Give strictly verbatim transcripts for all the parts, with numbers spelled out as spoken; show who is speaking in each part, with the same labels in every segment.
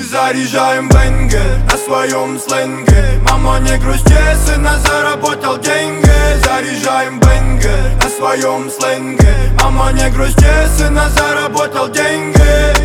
Speaker 1: заряжаем бенгер на своем сленге. Мама, не грусти, сына заработал деньги. Заряжаем бенгер на своем сленге. Мама, не грусти, сына заработал деньги.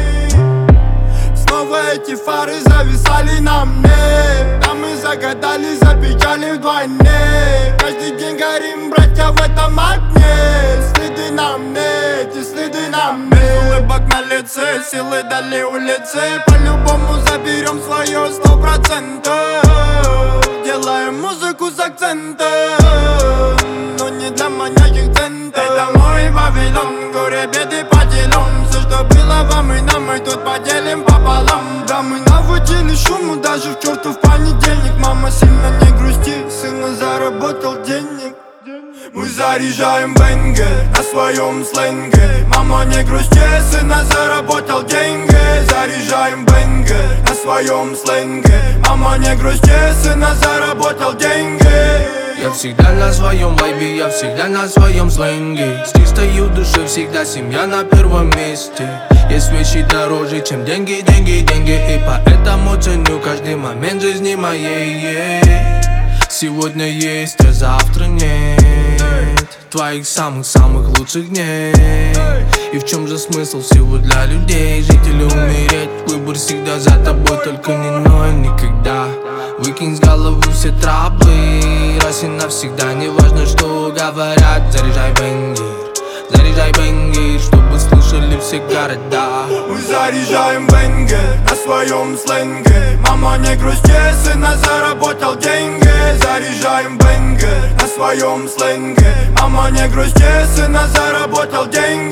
Speaker 1: Снова эти фары зависали на мне. Да мы загадали, запечали вдвойне. Каждый день горим, братья, в этом огне. Следы на мне, эти следы на мне. Без улыбок на лице, силы дали улицы. По-любому заберем свое сто процентов. Делаем музыку с акцентом, но не для манящих центов. Это мой Вавилон, горе, беды поделим. Все, что было вам и нам, мы тут поделим пополам. Да, мы наводили шуму даже в чертов понедельник. Мама, сильно не грусти, сына заработал денег. Мы заряжаем бенгер на своем сленге. Мама, не грусти, сына заработал деньги. Заряжаем бенгер на своем сленге. Мама, не грусти, сына заработал деньги.
Speaker 2: Я всегда на своем вайбе, я всегда на своем сленге. С чистой душой всегда семья на первом месте. Есть вещи дороже, чем деньги, деньги, деньги. И поэтому ценю каждый момент жизни моей. Сегодня есть, а завтра нет твоих самых-самых лучших дней. И в чем же смысл всего для людей? Жить или умереть, выбор всегда за тобой. Только не ной никогда. Выкинь с головы все траблы раз и навсегда. Не важно, что говорят. Заряжай бенгер, заряжай бенгер, чтобы слышали все города.
Speaker 1: Мы заряжаем бенгер на своем сленге. Мама, не грусти, сына заработал деньги. Заряжаем бенгер на своем сленге. Мама, не грусти, сына заработал деньги.